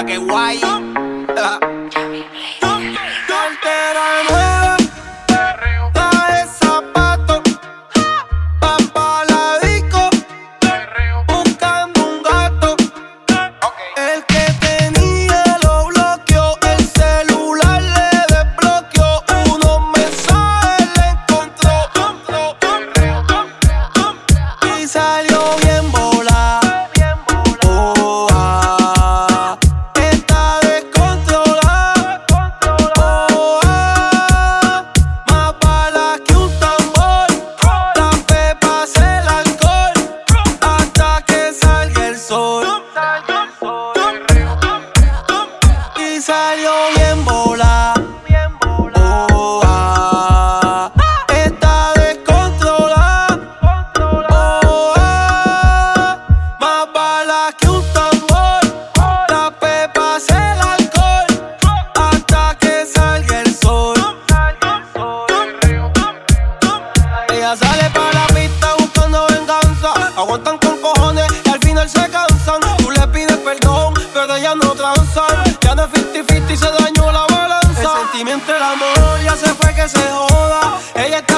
Pa' que guay. Cartera nueva, traje zapatos, pa' la disco, buscando un gato. El que tenía lo bloqueó, el celular le desbloqueó, unos mensajes le encontró y salió bien volada. Oh, ah, está descontrolada. Oh, ah, más bala que un tambor. La pepa hace el alcohol hasta que salga el sol. Y salió bien volada. Oh, ah, está descontrolada. Oh, ah, más bala que un tambor. La pepa hace el alcohol hasta que salga el sol. Ella sale pa' la pista buscando venganza. Aguantan con cojones y al final se cansan. Tú le pides perdón, pero ellas no transan. Ya no es 50-50 y se dañó la balanza. El sentimiento, el amor ya se fue, que se joda. Ella está